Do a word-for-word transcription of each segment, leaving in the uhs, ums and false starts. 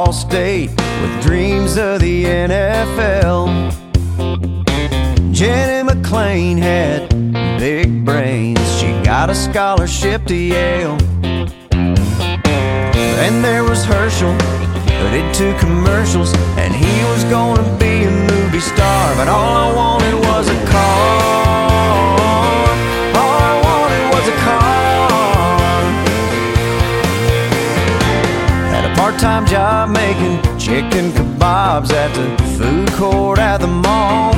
Ball State with dreams of the N F L. Jenny McLean had big brains. She got a scholarship to Yale. Then there was Herschel, who did two commercials, and he was gonna be a movie star. But all I wanted was a car. All I wanted was a car. Had a part-time job making chicken kebabs at the food court at the mall.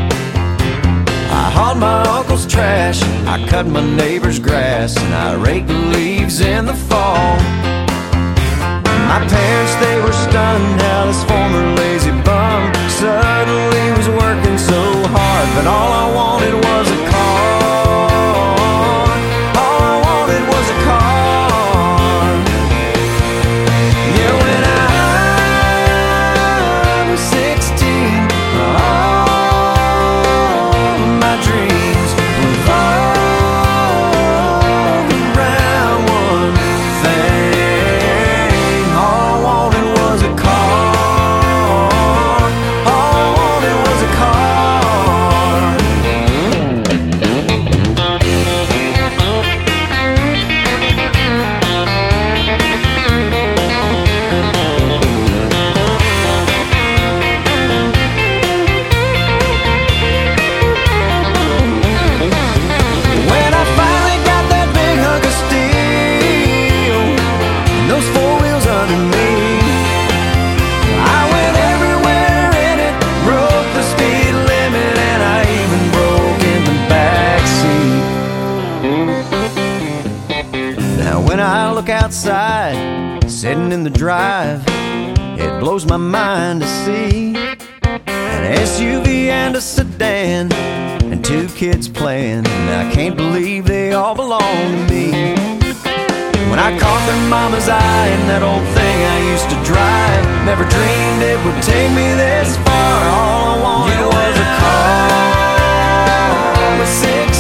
I hauled my uncle's trash, I cut my neighbor's grass, and I raked the leaves in the fall. My parents, they were stunned how this former lazy bum suddenly was working so hard. But all I wanted was a car. All I wanted was a car. Yeah, when I was sixteen, all my dreams revolved around one thing. When I look outside, sitting in the drive, it blows my mind to see an S U V and a sedan and two kids playing. And I can't believe they all belong to me. When I caught their mama's eye in that old thing I used to drive, never dreamed it would take me this far. All I wanted was a car with six